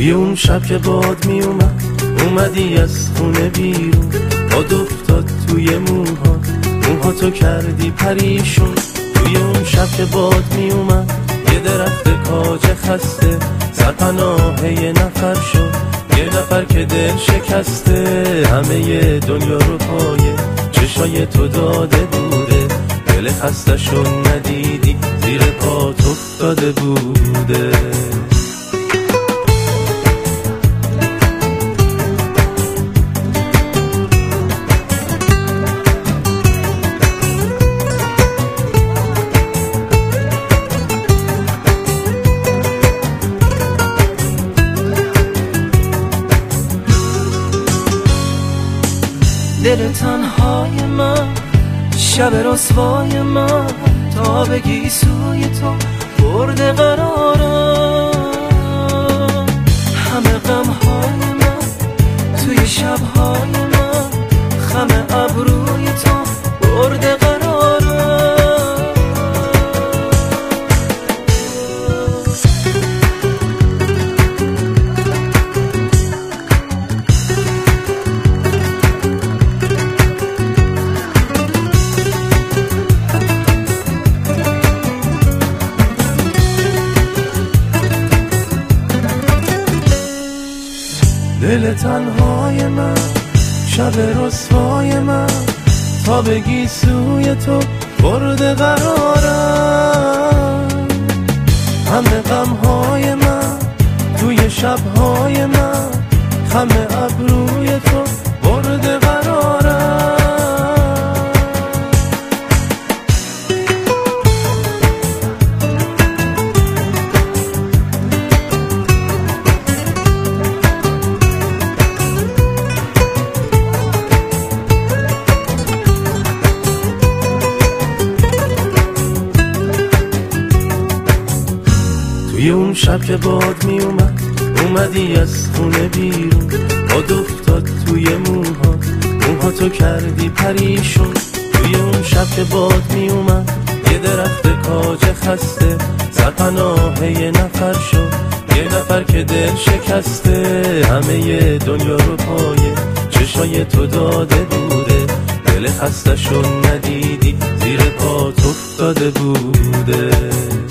توی اون شب که باد می اومدی از خونه بیرون، باد افتاد توی موها تو کردی پریشون. توی اون شب که باد می یه درخت کاج خسته سرپناه یه نفر شد، یه نفر که دل شکسته همه دنیا رو پایه چشای تو داده بوده، دل خستشو ندیدی زیر پات افتاده بوده. دل تنهای من، شب رسوای من، تا بگی سوی تو برده قرارم. همه غمهای من توی شبهای من، خم ابروی تو برده قرارم. دل تنهای من، شب رسوای من، تا بگی سوی تو برده قرارم. همه غمهای من توی شبهای من، خم ابروی تو برده قرارم. توی اون شب که باد می اومدی از خونه بیرون، باد افتاد توی موها تو کردی پریشون. توی اون شب که باد می یه درخت کاج خسته سرپناه یه نفر شد، یه نفر که دل شکسته همه دنیا رو پایه چشای تو داده بوده، دل خستشو ندیدی زیر پات افتاده بوده.